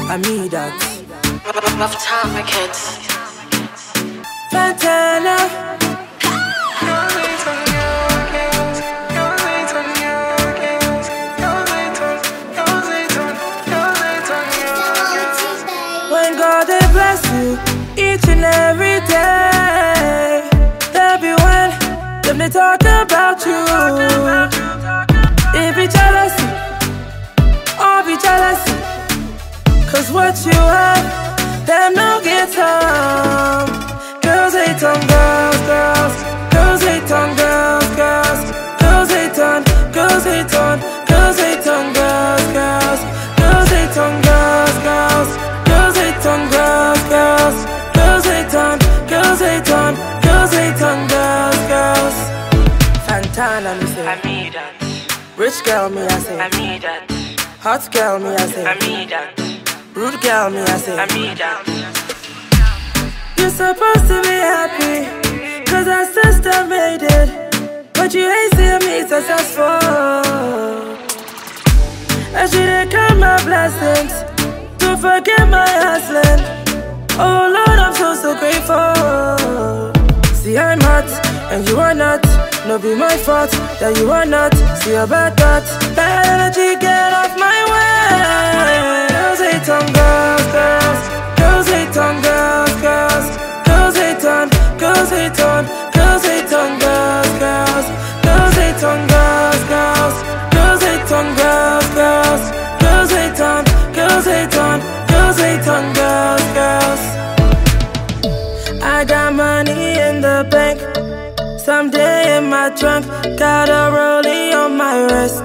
I need that. Rough time, my kids. Fantana. When God they bless you each and every day, there be when them they talk about you. It be jealousy, or be jealousy, cause what you have, them no get some. Girls hate on girls, girls. Girls hate on girls, girls. Girls hate on, girls hate on, girls hate on girls, girls. Girls hate on girls, girls. Girls hate on girls, girls. Girls hate on, girls hate on, girls hate on girls, girls. Fantana, me say. I need that. Rich girl, me I say. I need that. Hot girl, me I say. I need that. Rude girl, me I say. I need that. You're supposed to be happy, cause our sister made it. But you ain't seeing me successful. And she didn't count my blessings. Don't forget my hustling. Oh Lord, I'm so grateful. See, I'm hot, and you are not. No be my fault that you are not. See about that. Bad energy, get off my way. Girls hate on girls, girls. Girls hate on girls, girls. Girls hate on, girls hate on, girls hate on girls, girls. Girls hate on girls, girls. Girls hate on girls, girls. Girls hate on, girls hate on, girls hate on girls, girls. I got money in the bank, someday in my trunk, got a rollie on my wrist.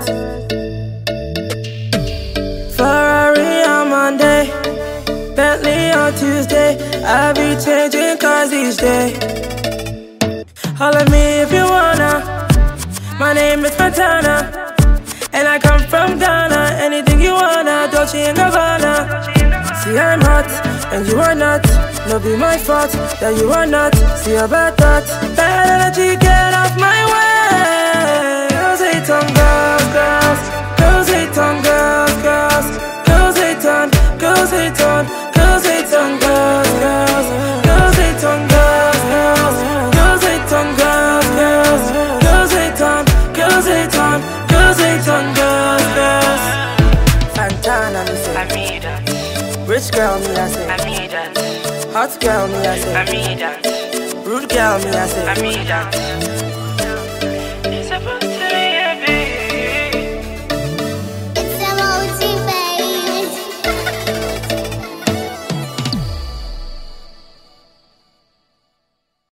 Ferrari on Monday, Bentley on Tuesday. I be changing cars each day. Holler me if you wanna. My name is Fantana, and I come from Ghana. Anything you wanna, Dolce & Gabbana. See, I'm hot, and you are not. No be my fault that you are not. See about that. Bad energy, get off my way. Girls hate on girls, girls. Girls hate on girls, girls. Girls hate on, girls hate on, girls hate on girls, girls. Girls hate on girls, girls. Girls hate on girls, girls. Girls hate on, girls hate on, girls hate on girls, girls. Fantana, me say. I need that. Rich girl, me I say. I need that. Hot girl, me I say. I need that. Rude girl, me I say. I need that.